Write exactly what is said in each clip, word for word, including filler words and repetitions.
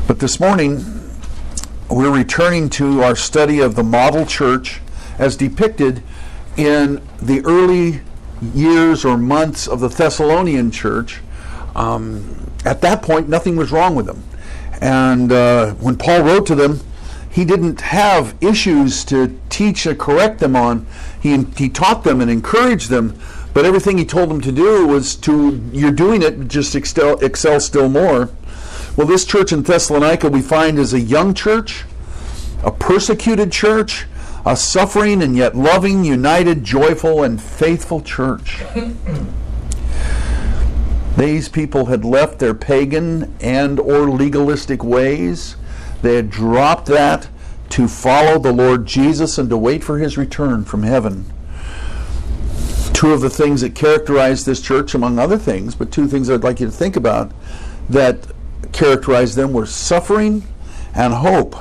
But this morning, we're returning to our study of the model church as depicted in the early years or months of the Thessalonian church. Um, at that point, nothing was wrong with them. And uh, when Paul wrote to them, he didn't have issues to teach or correct them on. He, he taught them and encouraged them, but everything he told them to do was to, you're doing it, just excel, excel still more. Well, this church in Thessalonica we find is a young church, a persecuted church, a suffering and yet loving, united, joyful, and faithful church. These people had left their pagan and or legalistic ways. They had dropped that to follow the Lord Jesus and to wait for his return from heaven. Two of the things that characterize this church, among other things, but two things I'd like you to think about that characterized them were suffering and hope.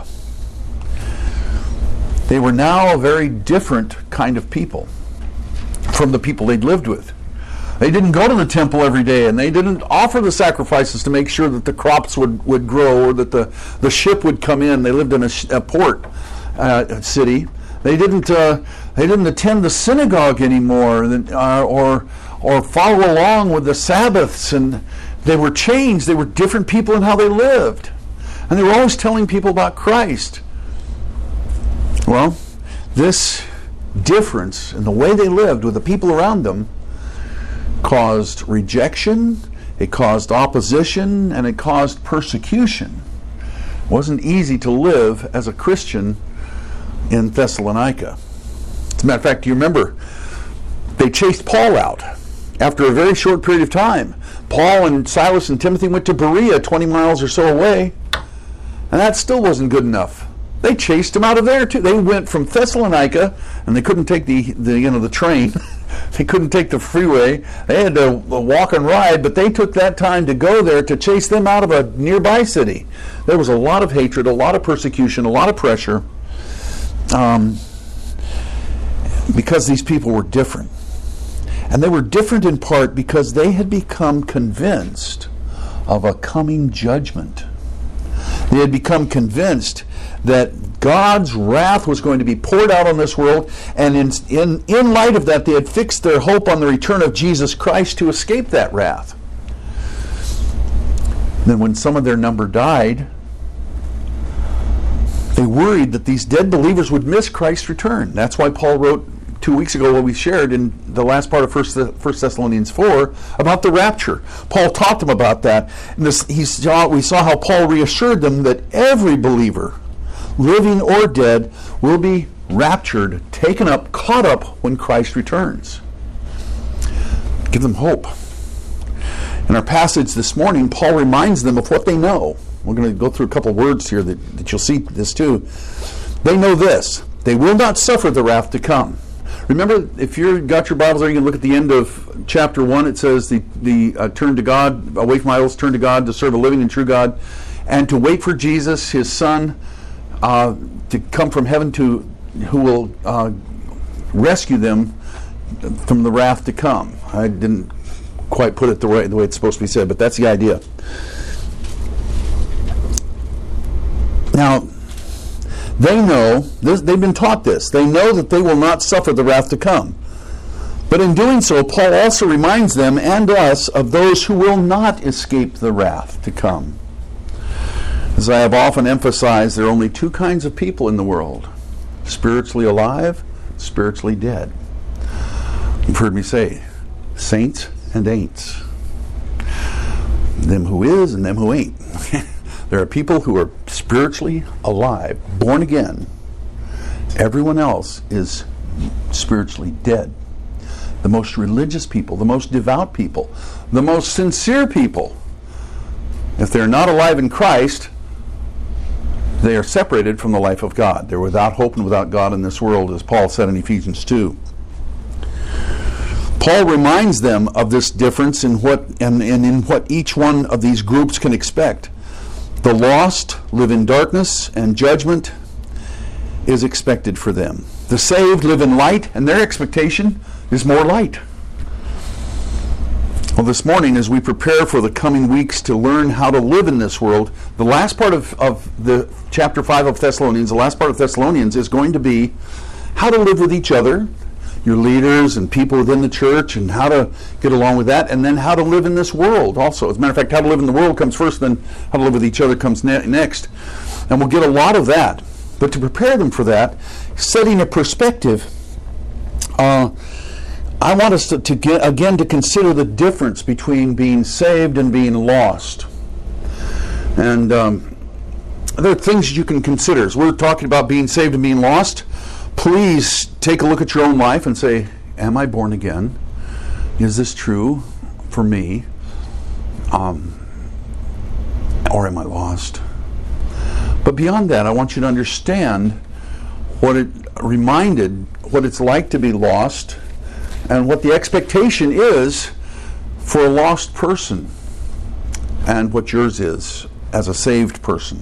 They were now a very different kind of people from the people they'd lived with. They didn't go to the temple every day, and they didn't offer the sacrifices to make sure that the crops would, would grow or that the, the ship would come in. They lived in a, sh- a port uh, city. They didn't uh, they didn't attend the synagogue anymore, uh, or or follow along with the Sabbaths, and they were changed. They were different people in how they lived, and they were always telling people about Christ. Well, this difference in the way they lived with the people around them caused rejection, it caused opposition, and it caused persecution. It wasn't easy to live as a Christian in Thessalonica. As a matter of fact, do you remember, they chased Paul out after a very short period of time. Paul and Silas and Timothy went to Berea, twenty miles or so away, and that still wasn't good enough. They chased him out of there too. They went from Thessalonica, and they couldn't take the, the you know the train. They couldn't take the freeway. They had to walk and ride, but they took that time to go there to chase them out of a nearby city. There was a lot of hatred, a lot of persecution, a lot of pressure, um, because these people were different. And they were different in part because they had become convinced of a coming judgment. They had become convinced that God's wrath was going to be poured out on this world, and in, in, in light of that, they had fixed their hope on the return of Jesus Christ to escape that wrath. Then when some of their number died, they worried that these dead believers would miss Christ's return. That's why Paul wrote two weeks ago what we shared in the last part of First Thessalonians four about the rapture. Paul taught them about that. And this, he saw, we saw how Paul reassured them that every believer, living or dead, will be raptured, taken up, caught up when Christ returns. Give them hope. In our passage this morning, Paul reminds them of what they know. We're going to go through a couple words here that, that you'll see this too. They know this: they will not suffer the wrath to come. Remember, if you've got your Bibles there, you can look at the end of chapter one. It says, the, the uh, turn to God, away from idols, turn to God, to serve a living and true God, and to wait for Jesus, his Son, uh, to come from heaven, to who will uh, rescue them from the wrath to come. I didn't quite put it the way, the way it's supposed to be said, but that's the idea. Now, they know, this, they've been taught this, they know that they will not suffer the wrath to come. But in doing so, Paul also reminds them and us of those who will not escape the wrath to come. As I have often emphasized, there are only two kinds of people in the world: spiritually alive, spiritually dead. You've heard me say, saints and ain'ts. Them who is and them who ain't. There are people who are spiritually alive, born again. Everyone else is spiritually dead. The most religious people, the most devout people, the most sincere people, if they're not alive in Christ, they are separated from the life of God. They're without hope and without God in this world, as Paul said in Ephesians two. Paul reminds them of this difference in what and, and in what each one of these groups can expect. The lost live in darkness, and judgment is expected for them. The saved live in light, and their expectation is more light. Well, this morning, as we prepare for the coming weeks to learn how to live in this world, the last part of, of the chapter five of Thessalonians, the last part of Thessalonians is going to be how to live with each other, your leaders and people within the church, and how to get along with that, and then how to live in this world also. As a matter of fact, how to live in the world comes first, then how to live with each other comes ne- next. And we'll get a lot of that. But to prepare them for that, setting a perspective, uh, I want us to, to get, again, to consider the difference between being saved and being lost. And um, there are things you can consider. As we're talking about being saved and being lost, please take a look at your own life and say, am I born again? Is this true for me? Um, or am I lost? But beyond that, I want you to understand what it reminded, what it's like to be lost, and what the expectation is for a lost person, and what yours is as a saved person.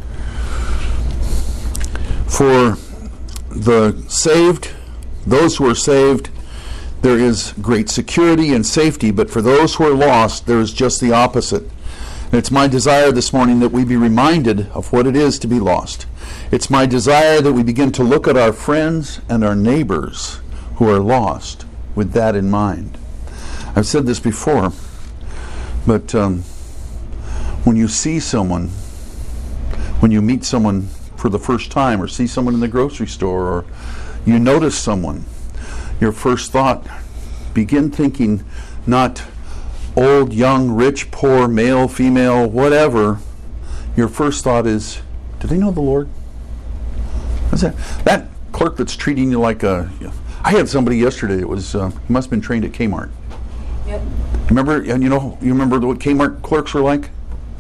For the saved, those who are saved, there is great security and safety, but for those who are lost, there is just the opposite. And it's my desire this morning that we be reminded of what it is to be lost. It's my desire that we begin to look at our friends and our neighbors who are lost with that in mind. I've said this before, but um, when you see someone, when you meet someone for the first time, or see someone in the grocery store, or you notice someone, your first thought, begin thinking not old, young, rich, poor, male, female, whatever. Your first thought is, do they know the Lord? What's that? That clerk that's treating you like a... I had somebody yesterday that was, uh, he must have been trained at Kmart. Yep. Remember, and you know, you remember what Kmart clerks were like?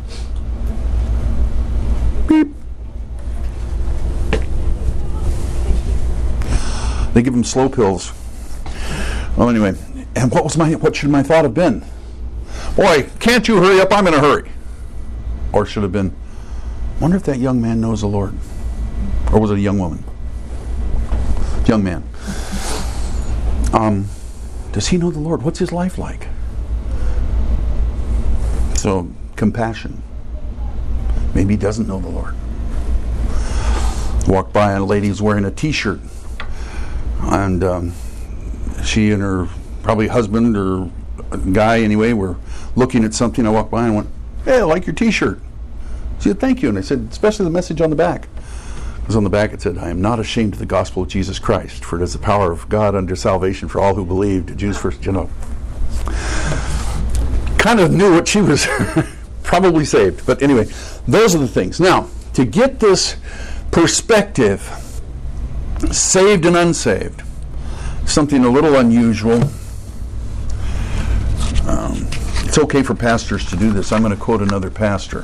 Beep. They give them slow pills. Well, anyway, and what was my, what should my thought have been? Boy, can't you hurry up? I'm in a hurry. Or should have been, wonder if that young man knows the Lord. Or was it a young woman? Young man. Um, does he know the Lord? What's his life like? So, compassion. Maybe he doesn't know the Lord. Walked by and a lady was wearing a t-shirt. And um, she and her probably husband or guy anyway were looking at something. I walked by and went, hey, I like your t-shirt. She said, thank you. And I said, especially the message on the back. It was on the back, it said, I am not ashamed of the gospel of Jesus Christ, for it is the power of God unto salvation for all who believe, to Jews first, you know. Kind of knew what she was probably saved. But anyway, those are the things. Now, to get this perspective, saved and unsaved, something a little unusual. Um, it's okay for pastors to do this. I'm going to quote another pastor.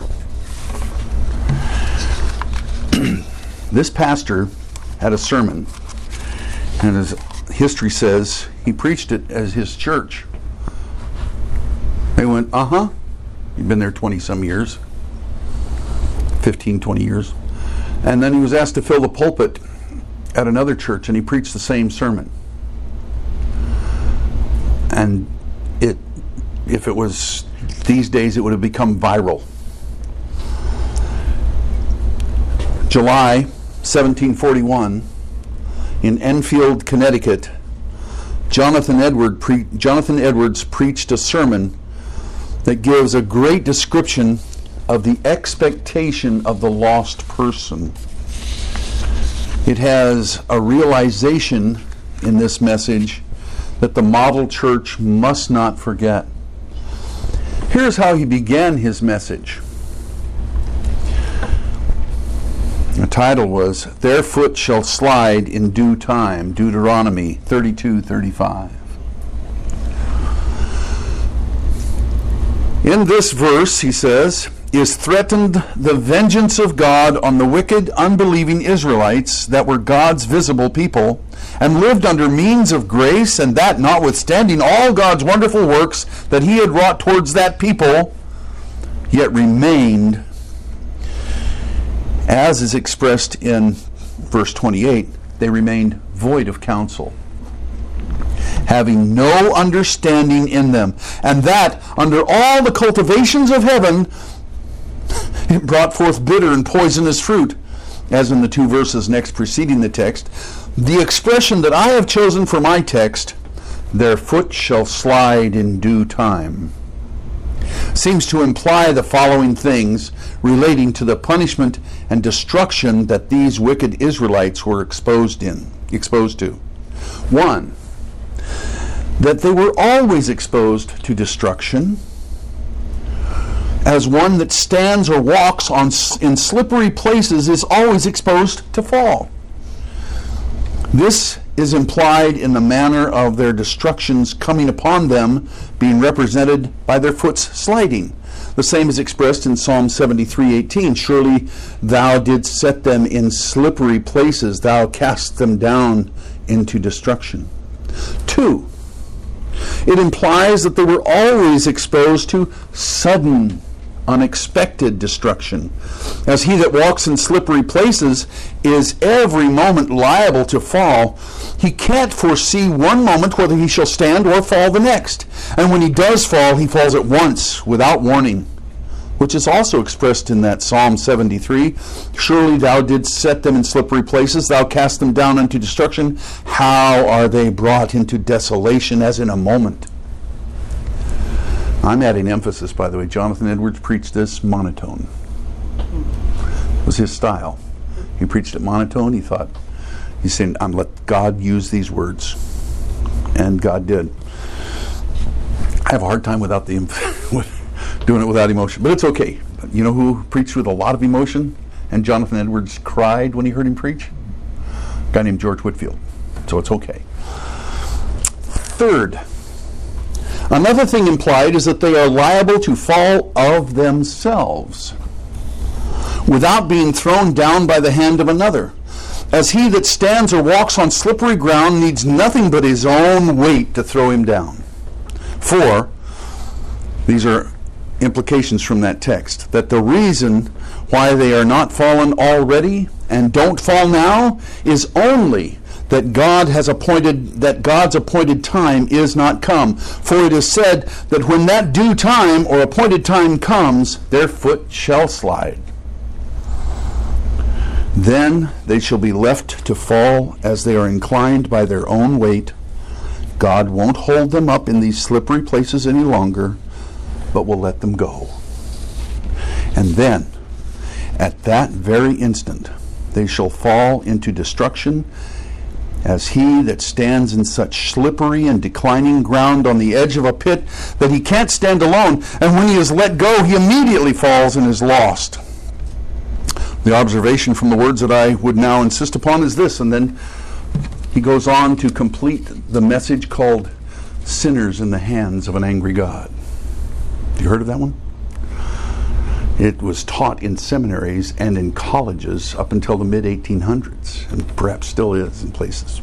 This pastor had a sermon, and as history says, he preached it as his church. They went, uh-huh. He'd been there twenty-some years, fifteen, twenty years. And then he was asked to fill the pulpit at another church, and he preached the same sermon. And it, if it was these days, it would have become viral. July seventeen forty-one, in Enfield, Connecticut, Jonathan, Edward pre- Jonathan Edwards preached a sermon that gives a great description of the expectation of the lost person. It has a realization in this message that the model church must not forget. Here's how he began his message. The title was, Their Foot Shall Slide in Due Time, Deuteronomy thirty-two thirty-five. In this verse, he says, is threatened the vengeance of God on the wicked, unbelieving Israelites that were God's visible people, and lived under means of grace, and that notwithstanding all God's wonderful works that he had wrought towards that people, yet remained, as is expressed in verse twenty-eight, they remained void of counsel, having no understanding in them. And that, under all the cultivations of heaven, it brought forth bitter and poisonous fruit, as in the two verses next preceding the text. The expression that I have chosen for my text, their foot shall slide in due time, seems to imply the following things relating to the punishment and destruction that these wicked Israelites were exposed in, exposed to. One, that they were always exposed to destruction, as one that stands or walks on in slippery places is always exposed to fall. This is implied in the manner of their destructions coming upon them being represented by their foot's sliding. The same is expressed in Psalm seventy-three eighteen. Surely thou didst set them in slippery places, thou cast them down into destruction. Two, it implies that they were always exposed to sudden, unexpected destruction. As he that walks in slippery places is every moment liable to fall, he can't foresee one moment whether he shall stand or fall the next. And when he does fall, he falls at once without warning, which is also expressed in that Psalm seventy-three. Surely thou didst set them in slippery places, thou cast them down unto destruction. How are they brought into desolation as in a moment? I'm adding emphasis, by the way. Jonathan Edwards preached this monotone. It was his style. He preached it monotone. He thought, he's saying, I'm let God use these words. And God did. I have a hard time without the doing it without emotion, but it's okay. You know who preached with a lot of emotion? And Jonathan Edwards cried when he heard him preach? A guy named George Whitefield. So it's okay. Third, another thing implied is that they are liable to fall of themselves without being thrown down by the hand of another. As he that stands or walks on slippery ground needs nothing but his own weight to throw him down. Four, these are implications from that text, that the reason why they are not fallen already and don't fall now is only that God has appointed, that God's appointed time is not come. For it is said that when that due time or appointed time comes, their foot shall slide. Then they shall be left to fall as they are inclined by their own weight. God won't hold them up in these slippery places any longer, but will let them go. And then, at that very instant, they shall fall into destruction, as he that stands in such slippery and declining ground on the edge of a pit that he can't stand alone, and when he is let go, he immediately falls and is lost. The observation from the words that I would now insist upon is this, and then he goes on to complete the message called Sinners in the Hands of an Angry God. Have you heard of that one? It was taught in seminaries and in colleges up until the mid eighteen hundreds, and perhaps still is in places.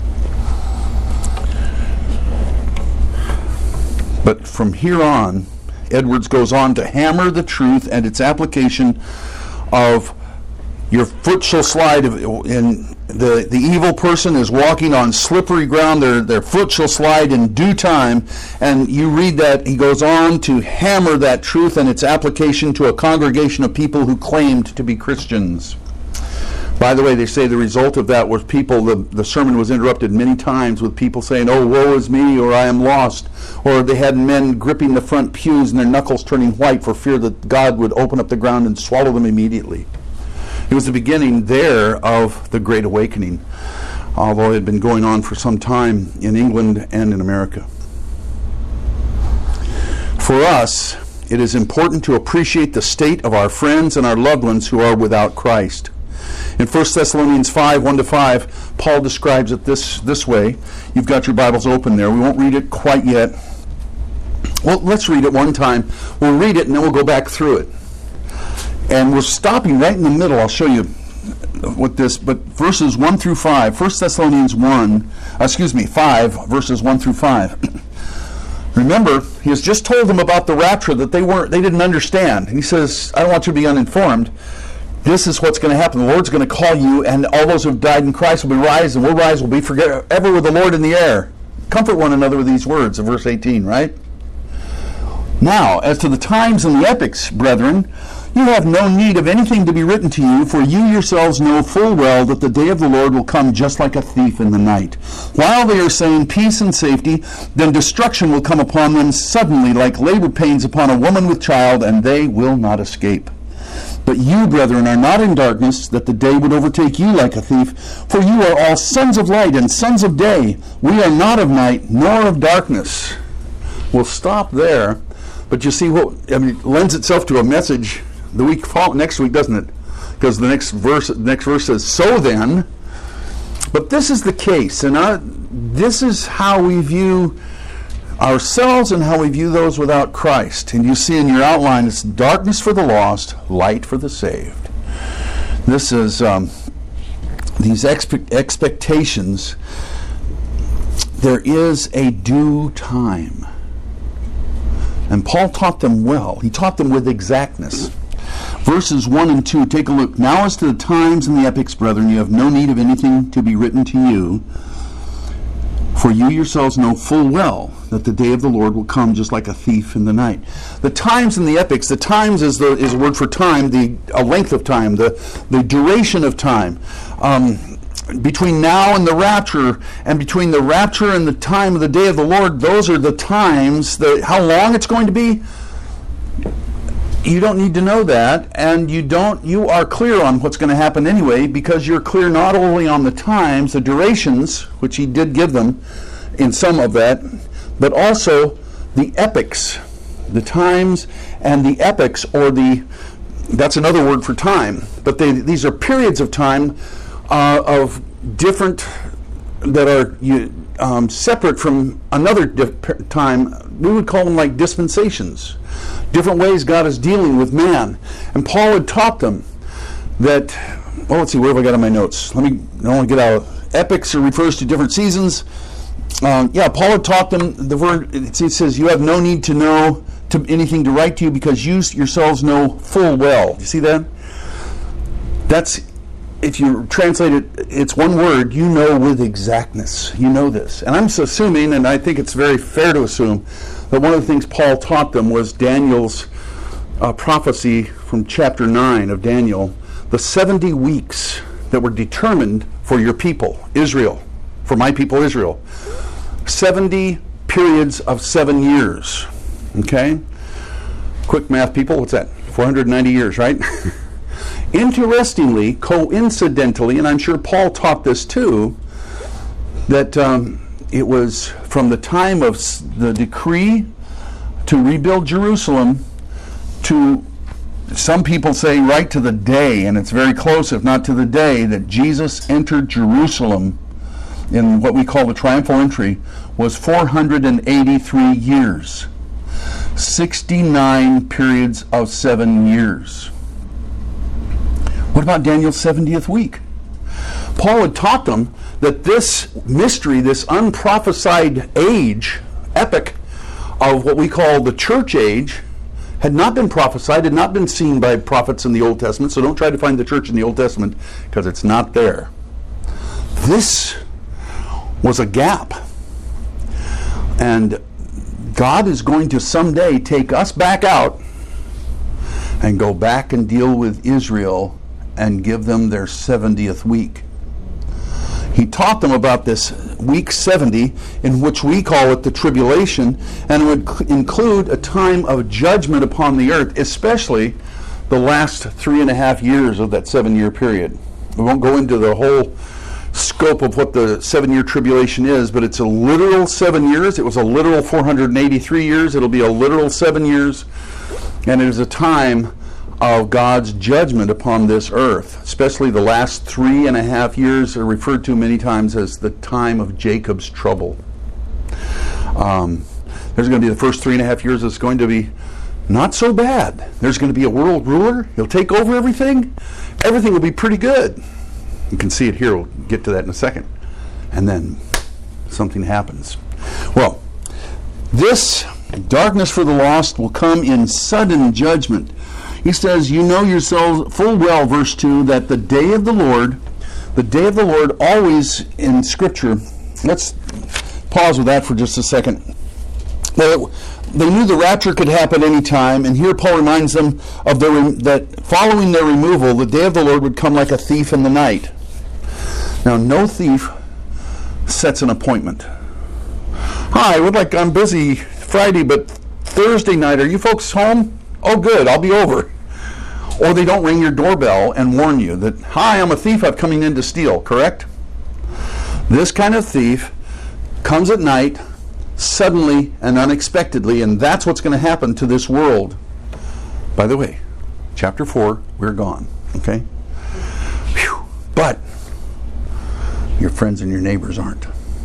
But from here on, Edwards goes on to hammer the truth and its application of your foot shall slide, in the, the evil person is walking on slippery ground, their, their foot shall slide in due time. And you read that, he goes on to hammer that truth and its application to a congregation of people who claimed to be Christians. By the way, they say the result of that was people, the, the sermon was interrupted many times with people saying, oh, woe is me, or I am lost. Or they had men gripping the front pews and their knuckles turning white for fear that God would open up the ground and swallow them immediately. It was the beginning there of the Great Awakening, although it had been going on for some time in England and in America. For us, it is important to appreciate the state of our friends and our loved ones who are without Christ. In First Thessalonians five, one to five, Paul describes it this, this way. You've got your Bibles open there. We won't read it quite yet. Well, let's read it one time. We'll read it and then we'll go back through it. And we're stopping right in the middle. I'll show you what this, but verses one through five, First Thessalonians one, excuse me, five, verses one through five. Remember, he has just told them about the rapture that they weren't, they didn't understand. He says, I don't want you to be uninformed. This is what's going to happen. The Lord's going to call you, and all those who have died in Christ will be raised, and we'll rise, we'll be forever with the Lord in the air. Comfort one another with these words of verse eighteen, right? Now, as to the times and the epochs, brethren, you have no need of anything to be written to you, for you yourselves know full well that the day of the Lord will come just like a thief in the night. While they are saying peace and safety, then destruction will come upon them suddenly like labor pains upon a woman with child, and they will not escape. But you, brethren, are not in darkness, that the day would overtake you like a thief, for you are all sons of light and sons of day. We are not of night, nor of darkness. We'll stop there, but you see what, I mean, it lends itself to a message the week fall, next week, doesn't it? Because the next verse, the next verse says, so then, but this is the case, and our, this is how we view ourselves and how we view those without Christ. And you see in your outline, it's darkness for the lost, light for the saved. This is um, these expe- expectations. There is a due time. And Paul taught them well. He taught them with exactness. Verses one and two, take a look. Now as to the times and the epochs, brethren, you have no need of anything to be written to you, for you yourselves know full well that the day of the Lord will come just like a thief in the night. The times and the epochs, the times is the is a word for time, the a length of time, the, the duration of time. Um, between now and the rapture, and between the rapture and the time of the day of the Lord, those are the times, the, how long it's going to be, you don't need to know that, and you don't. You are clear on what's going to happen anyway, because you're clear not only on the times, the durations, which he did give them in some of that, but also the epochs, the times and the epochs, or the, that's another word for time, but they, these are periods of time uh, of different, that are um, separate from another dif- time. We would call them like dispensations. Different ways God is dealing with man. And Paul had taught them that, well, let's see, where have I got on my notes? Let me, I don't want to get out. Epochs refers to different seasons. Um, yeah, Paul had taught them, the word, it says, you have no need to know to anything to write to you, because you yourselves know full well. You see that? That's, if you translate it, it's one word, you know with exactness. You know this. And I'm assuming, and I think it's very fair to assume, that one of the things Paul taught them was Daniel's uh, prophecy from chapter nine of Daniel, the seventy weeks that were determined for your people, Israel, for my people Israel. seventy periods of seven years. Okay? Quick math, people, what's that? four hundred ninety years, right? Interestingly, coincidentally, and I'm sure Paul taught this too, that um, it was from the time of the decree to rebuild Jerusalem to, some people say, right to the day, and it's very close, if not to the day, that Jesus entered Jerusalem in what we call the triumphal entry, was four hundred eighty-three years. sixty-nine periods of seven years. What about Daniel's seventieth week? Paul had taught them that this mystery, this unprophesied age, epoch of what we call the church age, had not been prophesied, had not been seen by prophets in the Old Testament, so don't try to find the church in the Old Testament, because it's not there. This was a gap. And God is going to someday take us back out and go back and deal with Israel and give them their seventieth week. He taught them about this week seventy, in which we call it the tribulation, and it would c- include a time of judgment upon the earth, especially the last three and a half years of that seven-year period. We won't go into the whole scope of what the seven-year tribulation is, but it's a literal seven years. It was a literal four hundred eighty-three years. It'll be a literal seven years, and it is a time of God's judgment upon this earth. Especially the last three and a half years are referred to many times as the time of Jacob's trouble. Um, there's going to be the first three and a half years that's going to be not so bad. There's going to be a world ruler. He'll take over everything. Everything will be pretty good. You can see it here. We'll get to that in a second. And then something happens. Well, this darkness for the lost will come in sudden judgment. He says, you know yourselves full well, verse two, that the day of the Lord, the day of the Lord always in Scripture, let's pause with that for just a second. Well, they knew the rapture could happen any time, and here Paul reminds them of the re- that following their removal, the day of the Lord would come like a thief in the night. Now, no thief sets an appointment. Hi, I would like, I'm busy Friday, but Thursday night, are you folks home? Oh, good, I'll be over. Or they don't ring your doorbell and warn you that, hi, I'm a thief, I'm coming in to steal, correct? This kind of thief comes at night, suddenly and unexpectedly, and that's what's going to happen to this world. By the way, chapter four, we're gone, okay? Whew. But your friends and your neighbors aren't.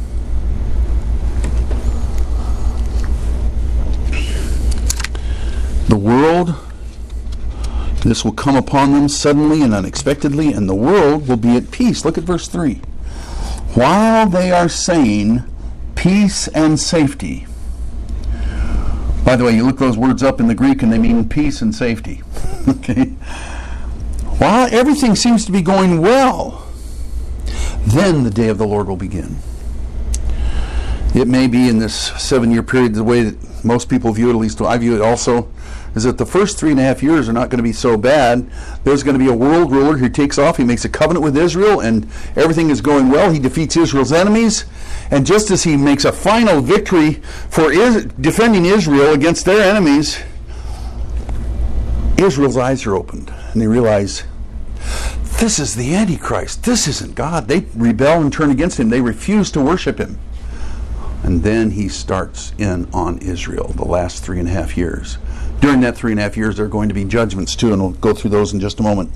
The world, this will come upon them suddenly and unexpectedly, and the world will be at peace. Look at verse three. While they are saying peace and safety. By the way, you look those words up in the Greek and they mean peace and safety. Okay. While everything seems to be going well, then the day of the Lord will begin. It may be in this seven-year period, the way that most people view it, at least I view it also, is that the first three and a half years are not going to be so bad. There's going to be a world ruler who takes off. He makes a covenant with Israel, and everything is going well. He defeats Israel's enemies. And just as he makes a final victory for is- defending Israel against their enemies, Israel's eyes are opened, and they realize, this is the Antichrist. This isn't God. They rebel and turn against him. They refuse to worship him. And then he starts in on Israel the last three and a half years. During that three and a half years, there are going to be judgments too, and we'll go through those in just a moment.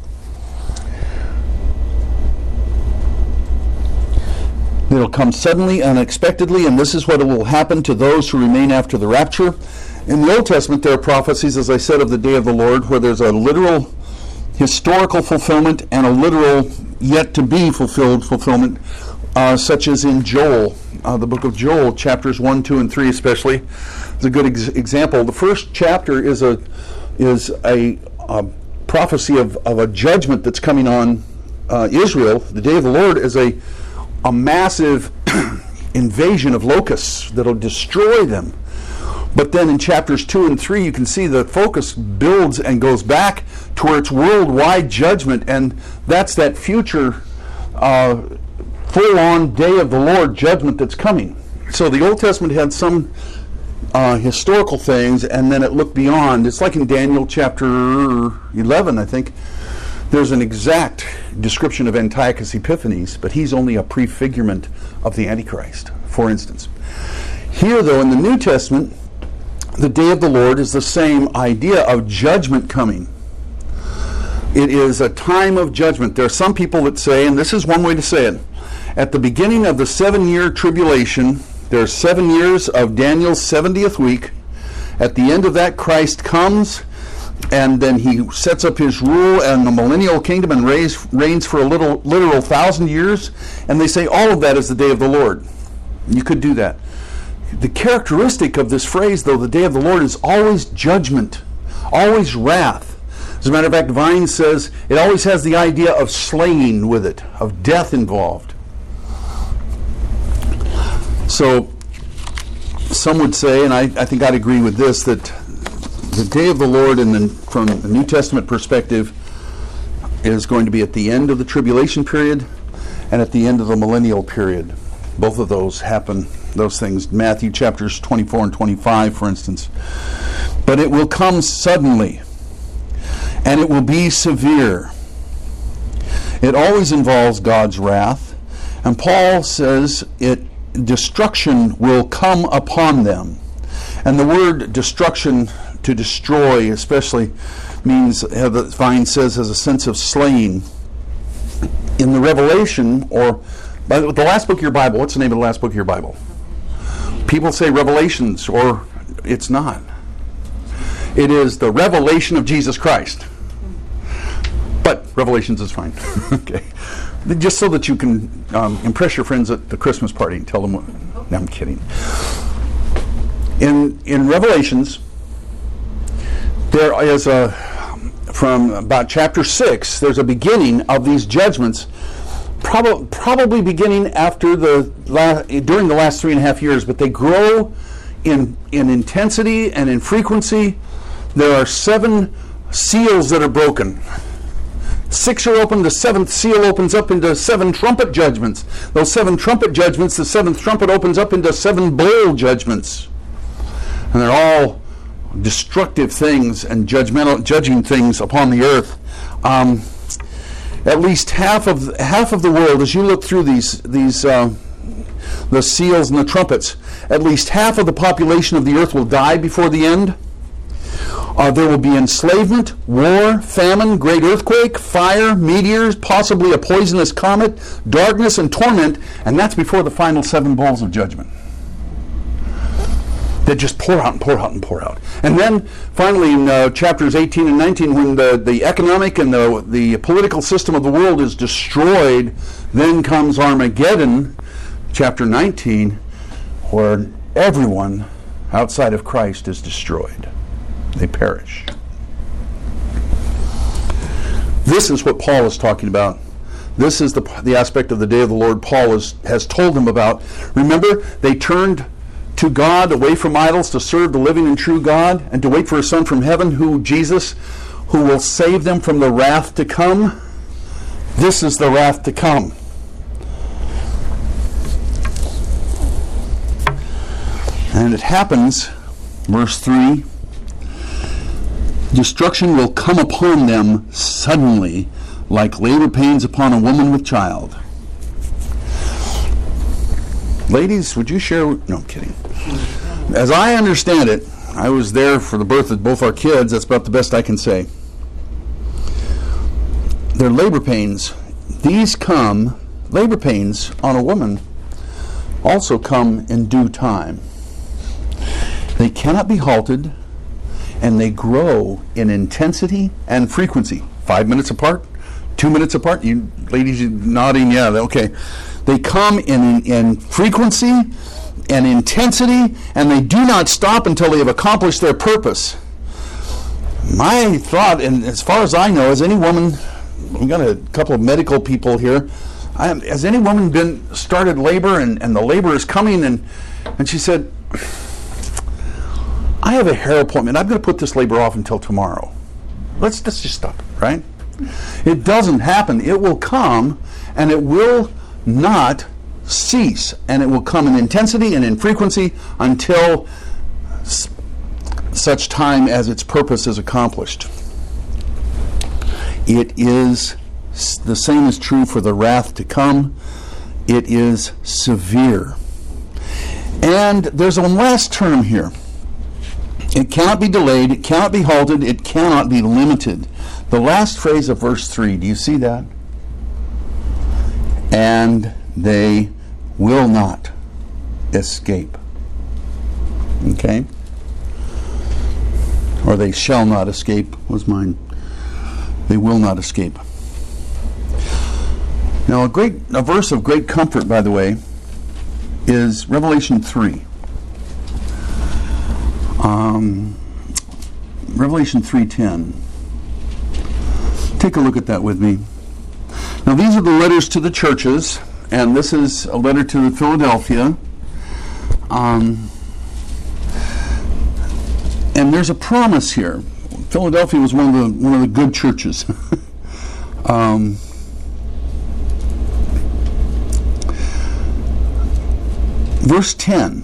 It'll come suddenly, unexpectedly, and this is what will happen to those who remain after the rapture. In the Old Testament, there are prophecies, as I said, of the day of the Lord, where there's a literal historical fulfillment and a literal yet-to-be fulfilled fulfillment, uh, such as in Joel. Uh, the book of Joel, chapters one, two, and three especially, is a good ex- example. The first chapter is a is a, a prophecy of, of a judgment that's coming on uh, Israel. The day of the Lord is a, a massive invasion of locusts that'll destroy them. But then in chapters two and three, you can see the focus builds and goes back to where it's worldwide judgment, and that's that future uh, full-on day of the Lord judgment that's coming. So the Old Testament had some uh, historical things, and then it looked beyond. It's like in Daniel chapter eleven, I think. There's an exact description of Antiochus Epiphanes, but he's only a prefigurement of the Antichrist, for instance. Here, though, in the New Testament, the day of the Lord is the same idea of judgment coming. It is a time of judgment. There are some people that say, and this is one way to say it, at the beginning of the seven-year tribulation, there are seven years of Daniel's seventieth week. At the end of that, Christ comes, and then he sets up his rule and the millennial kingdom and reigns, reigns for a little literal thousand years. And they say all of that is the day of the Lord. You could do that. The characteristic of this phrase, though, the day of the Lord, is always judgment, always wrath. As a matter of fact, Vine says it always has the idea of slaying with it, of death involved. So some would say, and I, I think I'd agree with this, that the day of the Lord in the, from the New Testament perspective is going to be at the end of the tribulation period and at the end of the millennial period. Both of those happen, those things, Matthew chapters twenty-four and twenty-five, for instance. But it will come suddenly, and it will be severe. It always involves God's wrath, and Paul says it destruction will come upon them. And the word destruction, to destroy especially, means, uh, the Vine says, has a sense of slaying. In the Revelation, or by the, the last book of your Bible, what's the name of the last book of your Bible? People say Revelations, or it's not. It is the revelation of Jesus Christ. But Revelations is fine. Okay. Just so that you can um, impress your friends at the Christmas party and tell them what. No, I'm kidding. In in Revelations, there is a, from about chapter six, there's a beginning of these judgments Prob- probably beginning after the la- during the last three and a half years, but they grow in in intensity and in frequency. There are seven seals that are broken. Six are open, the seventh seal opens up into seven trumpet judgments. Those seven trumpet judgments, the seventh trumpet opens up into seven bowl judgments. And they're all destructive things and judgmental, judging things upon the earth. Um, at least half of half of the world, as you look through these these uh, the seals and the trumpets, at least half of the population of the earth will die before the end. Uh, there will be enslavement, war, famine, great earthquake, fire, meteors, possibly a poisonous comet, darkness and torment, and that's before the final seven bowls of judgment. They just pour out and pour out and pour out. And then finally in uh, chapters eighteen and nineteen, when the, the economic and the, the political system of the world is destroyed, then comes Armageddon, chapter nineteen, where everyone outside of Christ is destroyed. They perish. This is what Paul is talking about. This is the, the aspect of the day of the Lord Paul is, has told them about. Remember, they turned to God, away from idols, to serve the living and true God, and to wait for a Son from heaven, who Jesus, who will save them from the wrath to come. This is the wrath to come. And it happens, verse three, destruction will come upon them suddenly, like labor pains upon a woman with child. Ladies, would you share? No, I'm kidding. As I understand it, I was there for the birth of both our kids. That's about the best I can say. They're labor pains. These come, labor pains on a woman also come in due time. They cannot be halted, and they grow in intensity and frequency. Five minutes apart, two minutes apart. You ladies you nodding, yeah, okay. They come in, in frequency and intensity, and they do not stop until they have accomplished their purpose. My thought, and as far as I know, has any woman, we've got a couple of medical people here, I, has any woman been started labor and, and the labor is coming, and, and she said, I have a hair appointment. I'm going to put this labor off until tomorrow. Let's, let's just stop, right? It doesn't happen. It will come, and it will not cease, and it will come in intensity and in frequency until s- such time as its purpose is accomplished. It is s- the same is true for the wrath to come. It is severe. And there's one last term here. It cannot be delayed, it cannot be halted, it cannot be limited. The last phrase of verse three, do you see that? And they will not escape. Okay? Or they shall not escape was mine. They will not escape. Now a great a verse of great comfort, by the way, is Revelation three. Um, Revelation three ten. Take a look at that with me. Now these are the letters to the churches, and this is a letter to Philadelphia. Um, and there's a promise here. Philadelphia was one of the one of the good churches. um, verse ten.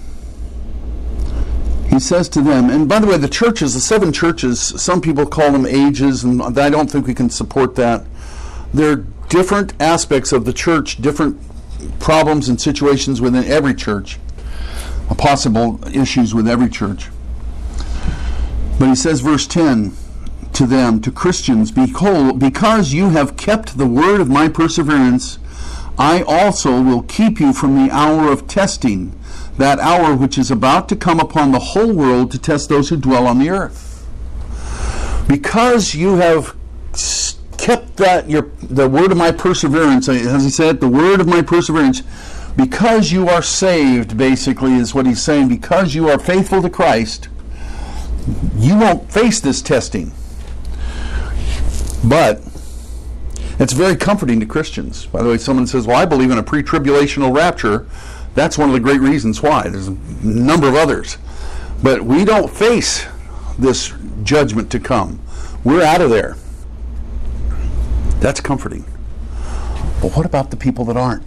He says to them, and by the way, the churches, the seven churches, some people call them ages, and I don't think we can support that. They're different aspects of the church, different problems and situations within every church, possible issues with every church. But he says, verse ten, to them, to Christians, behold, because you have kept the word of my perseverance, I also will keep you from the hour of testing, that hour which is about to come upon the whole world to test those who dwell on the earth. Because you have kept that your the word of my perseverance, as he said, the word of my perseverance, because you are saved, basically, is what he's saying. Because you are faithful to Christ, you won't face this testing. But It's very comforting to Christians. By the way, someone says, well, I believe in a pre-tribulational rapture. That's one of the great reasons why. There's a number of others. But we don't face this judgment to come. We're out of there. That's comforting. But what about the people that aren't?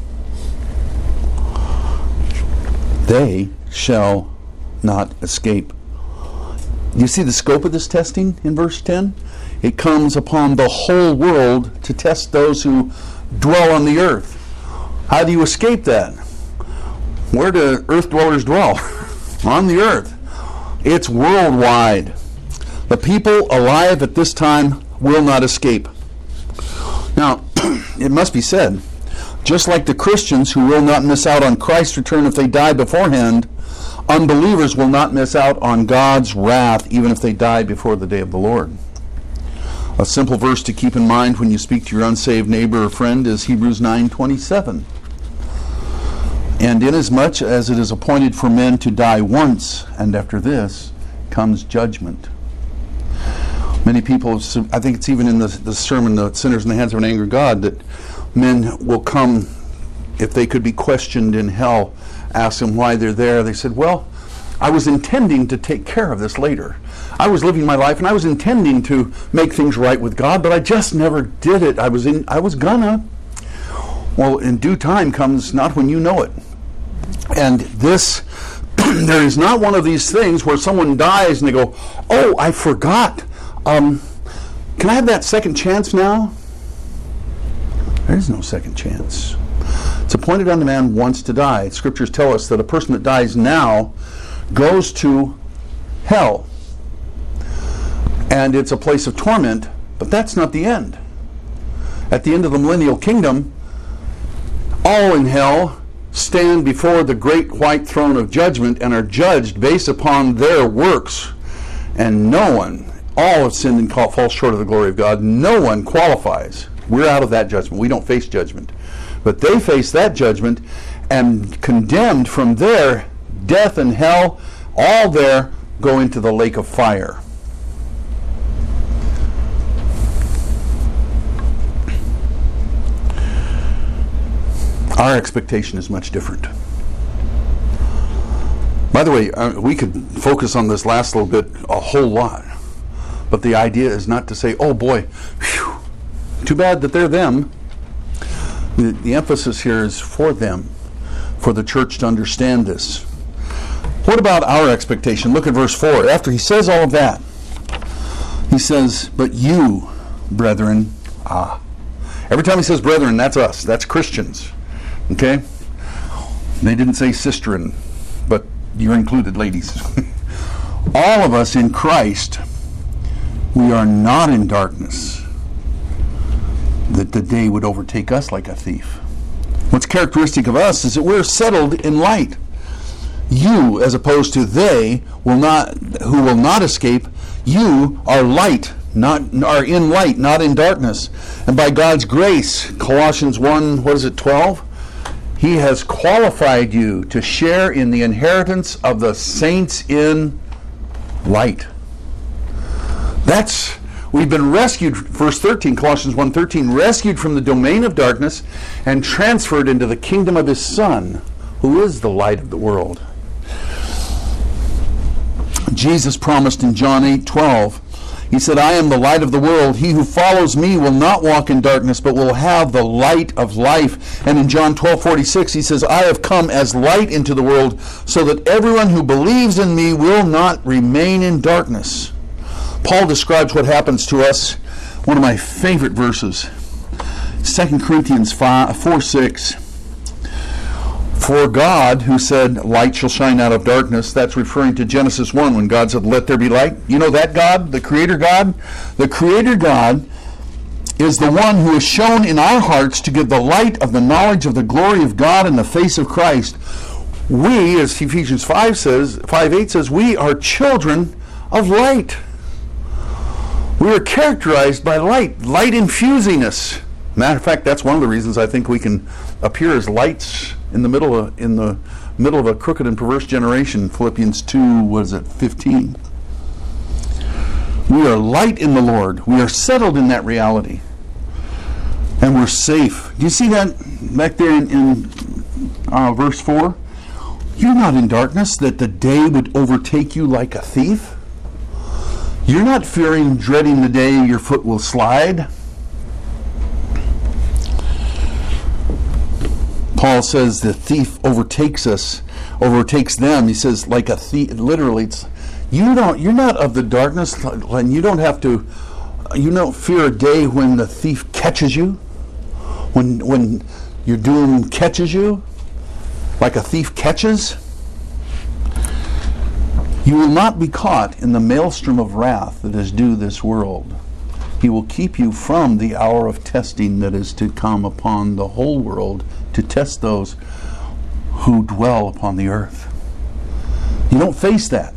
They shall not escape. You see the scope of this testing in verse ten? It comes upon the whole world to test those who dwell on the earth. How do you escape that? Where do earth dwellers dwell? On the earth. It's worldwide. The people alive at this time will not escape. Now, it must be said, just like the Christians who will not miss out on Christ's return if they die beforehand, unbelievers will not miss out on God's wrath even if they die before the day of the Lord. A simple verse to keep in mind when you speak to your unsaved neighbor or friend is Hebrews nine twenty-seven. And inasmuch as it is appointed for men to die once, and after this comes judgment. Many people, I think it's even in the, the sermon, the sinners in the hands of an angry God, that men will come, if they could be questioned in hell, ask them why they're there. They said, well, I was intending to take care of this later. I was living my life and I was intending to make things right with God, but I just never did it. I was in I was gonna. Well, in due time comes not when you know it. And this there is not one of these things where someone dies and they go, oh, I forgot. Um, can I have that second chance now? There is no second chance. It's appointed on the man once to die. Scriptures tell us that a person that dies now goes to hell. And it's a place of torment, but that's not the end. At the end of the millennial kingdom, all in hell stand before the great white throne of judgment and are judged based upon their works. And no one, all have sinned and fall short of the glory of God. No one qualifies. We're out of that judgment. We don't face judgment. But they face that judgment and condemned from there, death and hell, all there go into the lake of fire. Our expectation is much different. By the way, uh, we could focus on this last little bit a whole lot. But the idea is not to say, oh boy, whew, too bad that they're them. The, the emphasis here is for them, for the church to understand this. What about our expectation? Look at verse four. After he says all of that, he says, but you, brethren, ah. Every time he says brethren, that's us. That's Christians. Okay? They didn't say sisterin, but you're included, ladies. All of us in Christ, we are not in darkness, that the day would overtake us like a thief. What's characteristic of us is that we're settled in light. You, as opposed to they, will not, who will not escape, you are light, not are in light, not in darkness. And by God's grace, Colossians one, what is it, twelve? He has qualified you to share in the inheritance of the saints in light. That's, we've been rescued, verse thirteen, Colossians one thirteen, rescued from the domain of darkness and transferred into the kingdom of his Son, who is the light of the world. Jesus promised in John eight twelve, he said, I am the light of the world. He who follows me will not walk in darkness, but will have the light of life. And in John twelve forty-six, he says, I have come as light into the world, so that everyone who believes in me will not remain in darkness. Paul describes what happens to us, one of my favorite verses, Second Corinthians four six. For God, who said, light shall shine out of darkness, that's referring to Genesis one, when God said, let there be light. You know that God, the Creator God? The Creator God is the one who is shown in our hearts to give the light of the knowledge of the glory of God in the face of Christ. We, as Ephesians five says, five eight says, we are children of light. We are characterized by light, light infusing us. Matter of fact, that's one of the reasons I think we can appear as lights in the middle of in the middle of a crooked and perverse generation. Philippians two, what is it, fifteen. We are light in the Lord. We are settled in that reality. And we're safe. Do you see that back there in, in uh, verse four? You're not in darkness that the day would overtake you like a thief. You're not fearing, dreading the day your foot will slide. Paul says the thief overtakes us, overtakes them. He says like a thief. Literally, it's you don't. You're not of the darkness, and you don't have to. You don't fear a day when the thief catches you. When when your doom catches you, like a thief catches. You will not be caught in the maelstrom of wrath that is due this world. He will keep you from the hour of testing that is to come upon the whole world to test those who dwell upon the earth. You don't face that.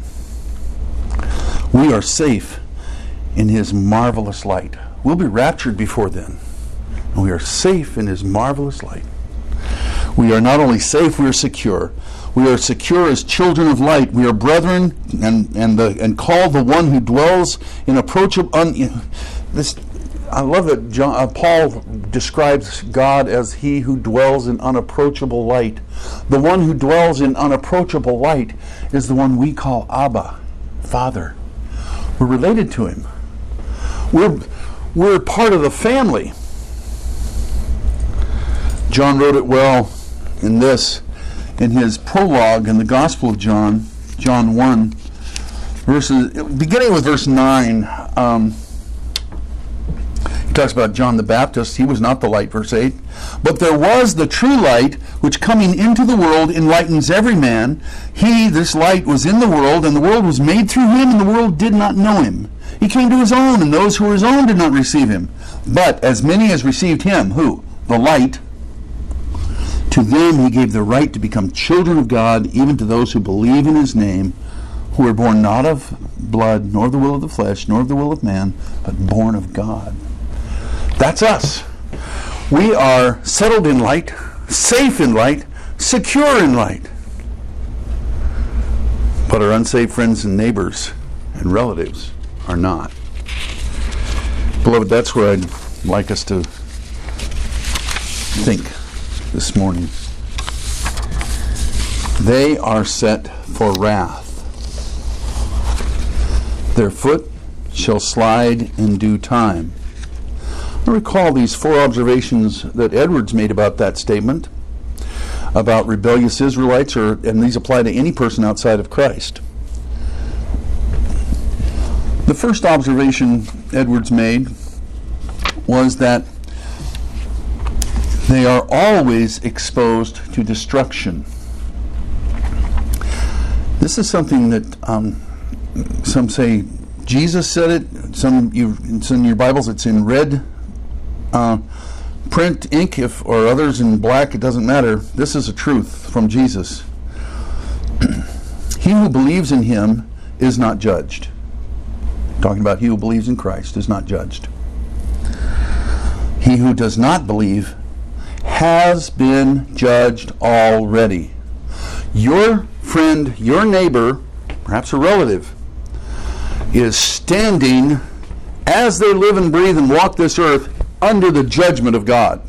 We are safe in His marvelous light. We'll be raptured before then. And we are safe in His marvelous light. We are not only safe, we are secure. We are secure as children of light. We are brethren and and the and called the one who dwells in approachable. Un, this, I love that John, uh, Paul describes God as He who dwells in unapproachable light. The one who dwells in unapproachable light is the one we call Abba, Father. We're related to Him. We're we're part of the family. John wrote it well in this, in his prologue in the Gospel of John, John one, verses beginning with verse nine. Um, he talks about John the Baptist. He was not the light, verse eight. But there was the true light, which coming into the world enlightens every man. He, this light, was in the world, and the world was made through Him, and the world did not know Him. He came to His own, and those who were His own did not receive Him. But as many as received Him, who? The light, to them He gave the right to become children of God, even to those who believe in His name, who were born not of blood, nor of the will of the flesh, nor of the will of man, but born of God. That's us. We are settled in light, safe in light, secure in light. But our unsaved friends and neighbors and relatives are not. Beloved, that's where I'd like us to think this morning. They are set for wrath. Their foot shall slide in due time. I recall these four observations that Edwards made about that statement, about rebellious Israelites, or, and these apply to any person outside of Christ. The first observation Edwards made was that they are always exposed to destruction. This is something that um, some say Jesus said it. Some you it's in your Bibles. It's in red uh, print ink, if or others in black. It doesn't matter. This is a truth from Jesus. He who believes in Him is not judged. Talking about he who believes in Christ is not judged. He who does not believe has been judged already. Your friend, your neighbor, perhaps a relative, is standing as they live and breathe and walk this earth under the judgment of God.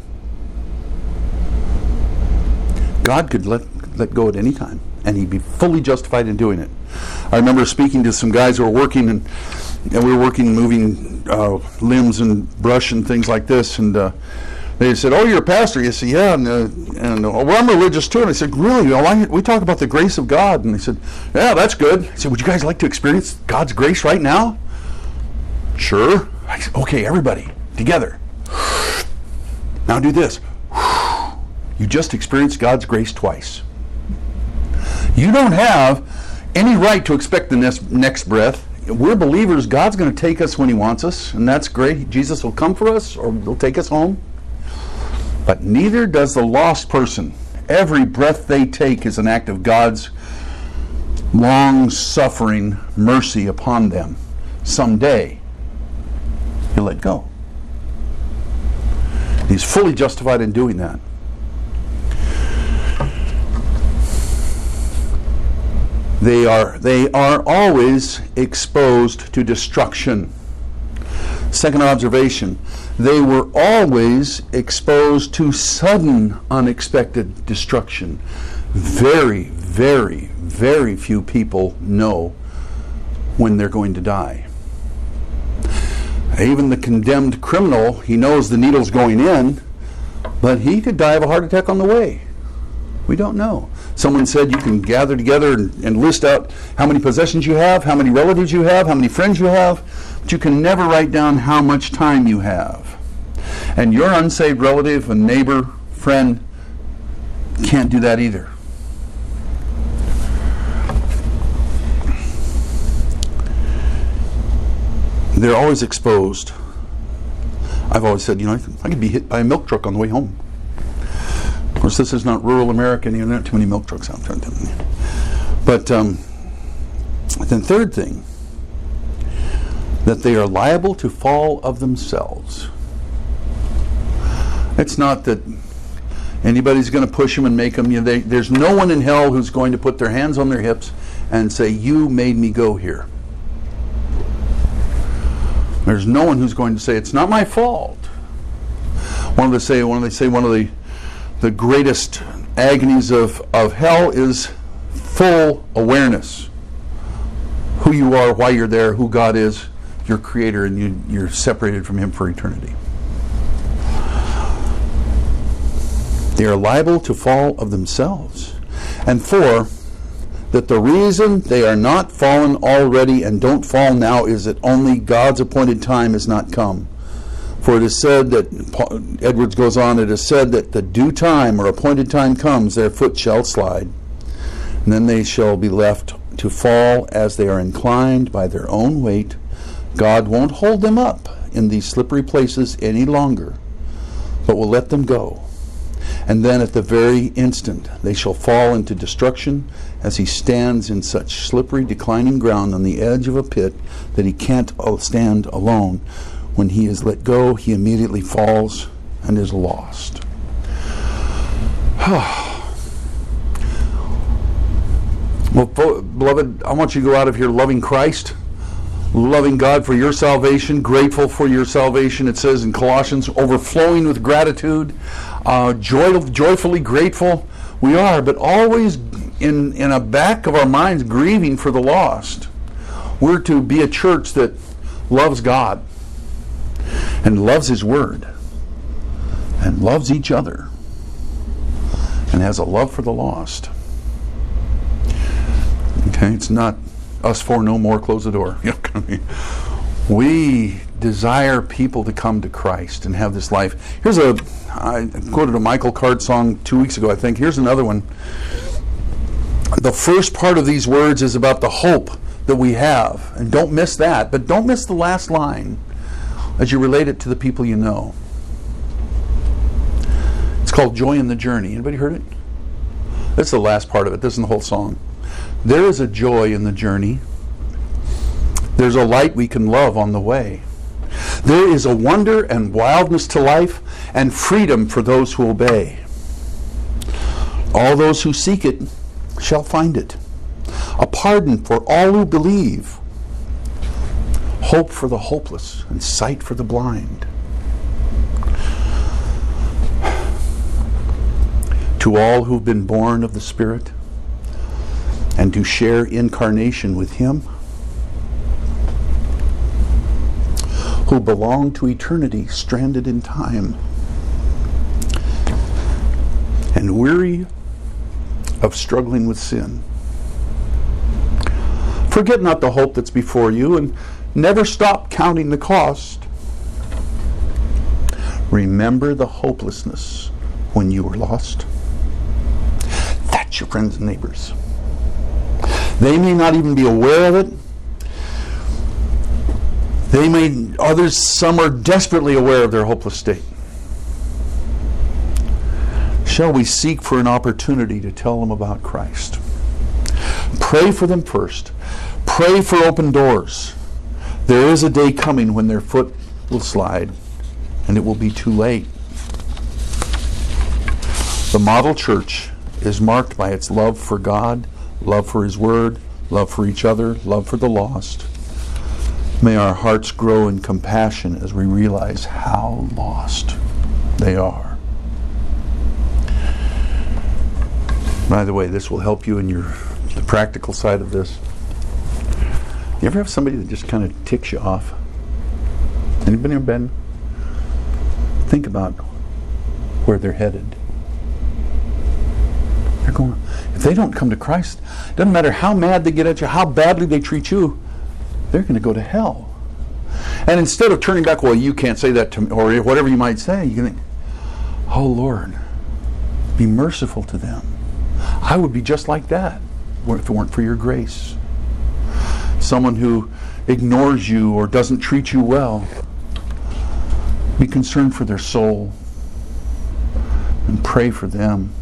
God could let, let go at any time, and He'd be fully justified in doing it. I remember speaking to some guys who were working, and, and we were working, moving uh, limbs and brush and things like this, and uh, they said, "Oh, you're a pastor?" I said, "Yeah." And, uh, and uh, well, I'm religious too. And I said, "Really? Well, I, we talk about the grace of God." And they said, "Yeah, that's good." I said, "Would you guys like to experience God's grace right now?" "Sure." I said, "Okay, everybody, together. Now do this. You just experienced God's grace twice. You don't have any right to expect the next, next breath. We're believers. God's going to take us when He wants us, and that's great. Jesus will come for us, or He'll take us home. But neither does the lost person. Every breath they take is an act of God's long-suffering mercy upon them. Someday, He'll let go. He's fully justified in doing that. They are, they are always exposed to destruction. Second observation, they were always exposed to sudden, unexpected destruction. Very, very, very few people know when they're going to die. Even the condemned criminal, he knows the needle's going in, but he could die of a heart attack on the way. We don't know. Someone said you can gather together and, and list out how many possessions you have, how many relatives you have, how many friends you have, but you can never write down how much time you have. And your unsaved relative, a neighbor, friend, can't do that either. They're always exposed. I've always said, you know, I could be hit by a milk truck on the way home. Of course, this is not rural America, and there aren't too many milk trucks out there. But um, the third thing, that they are liable to fall of themselves. It's not that anybody's going to push them and make them. You know, they, there's no one in hell who's going to put their hands on their hips and say, "You made me go here." There's no one who's going to say, "It's not my fault." One of the say, one of they say, one of the the greatest agonies of, of hell is full awareness. Who you are, why you're there, who God is, your creator, and you, you're separated from him for eternity. They are liable to fall of themselves. And four, that the reason they are not fallen already and don't fall now is that only God's appointed time has not come. For it is said that, Edwards goes on, it is said that the due time or appointed time comes, their foot shall slide, and then they shall be left to fall as they are inclined by their own weight. God won't hold them up in these slippery places any longer, but will let them go. And then at the very instant they shall fall into destruction, as he stands in such slippery, declining ground on the edge of a pit that he can't stand alone. When he is let go, he immediately falls and is lost. Well, beloved, I want you to go out of here loving Christ, loving God for your salvation, grateful for your salvation. It says in Colossians, overflowing with gratitude, uh, joy, joyfully grateful. We are, but always in, in a back of our minds grieving for the lost. We're to be a church that loves God and loves his word and loves each other and has a love for the lost. Okay, it's not us four no more, close the door. We desire people to come to Christ and have this life. Here's a, I quoted a Michael Card song two weeks ago, I think. Here's another one. The first part of these words is about the hope that we have. And don't miss that. But don't miss the last line as you relate it to the people you know. It's called Joy in the Journey. Anybody heard it? That's the last part of it. This isn't the whole song. There is a joy in the journey. There's a light we can love on the way. There is a wonder and wildness to life and freedom for those who obey. All those who seek it shall find it. A pardon for all who believe. Hope for the hopeless and sight for the blind. To all who've been born of the Spirit and to share incarnation with him, who belong to eternity stranded in time and weary of struggling with sin. Forget not the hope that's before you, and never stop counting the cost. Remember the hopelessness when you were lost. That's your friends and neighbors. They may not even be aware of it. They may, others, some are desperately aware of their hopeless state. Shall we seek for an opportunity to tell them about Christ? Pray for them first. Pray for open doors. There is a day coming when their foot will slide, and it will be too late. The model church is marked by its love for God, love for his word, love for each other, love for the lost. May our hearts grow in compassion as we realize how lost they are. By the way, this will help you in your the practical side of this. You ever have somebody that just kind of ticks you off? Anybody ever been? Think about where they're headed. They're going, if they don't come to Christ, it doesn't matter how mad they get at you, how badly they treat you, they're going to go to hell. And instead of turning back, well, you can't say that to me, or whatever you might say, you can think, oh Lord, be merciful to them. I would be just like that if it weren't for your grace. Someone who ignores you or doesn't treat you well, be concerned for their soul and pray for them.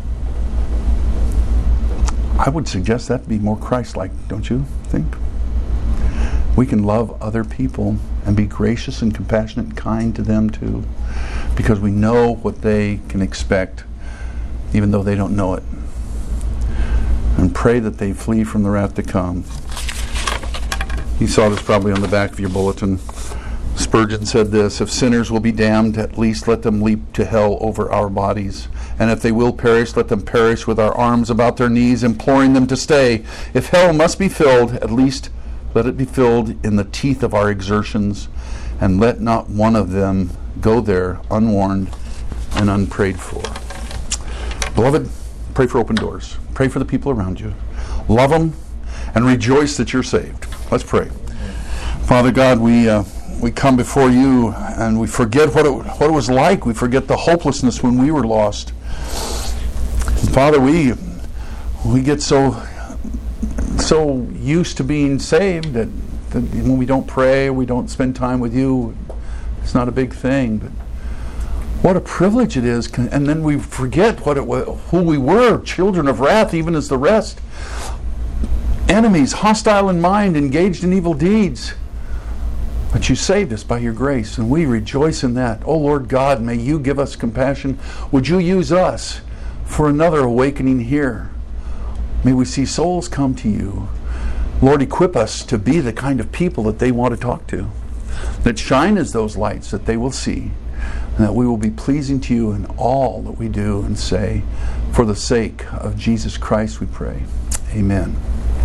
I would suggest that be more Christ-like, don't you think? We can love other people and be gracious and compassionate and kind to them too, because we know what they can expect, even though they don't know it. And pray that they flee from the wrath to come. You saw this probably on the back of your bulletin. Spurgeon said this, if sinners will be damned, at least let them leap to hell over our bodies. And if they will perish, let them perish with our arms about their knees, imploring them to stay. If hell must be filled, at least let it be filled in the teeth of our exertions, and let not one of them go there unwarned and unprayed for. Beloved, pray for open doors. Pray for the people around you. Love them and rejoice that you're saved. Let's pray. Father God, we uh, we come before you and we forget what it, what it was like. We forget the hopelessness when we were lost. And Father, we we get so so used to being saved that, that when we don't pray, we don't spend time with you, it's not a big thing. But what a privilege it is. And then we forget what it was, who we were, children of wrath, even as the rest. Enemies, hostile in mind, engaged in evil deeds. But you saved us by your grace, and we rejoice in that. Oh Lord God, may you give us compassion. Would you use us for another awakening here? May we see souls come to you. Lord, equip us to be the kind of people that they want to talk to, that shine as those lights that they will see, and that we will be pleasing to you in all that we do and say. For the sake of Jesus Christ we pray. Amen.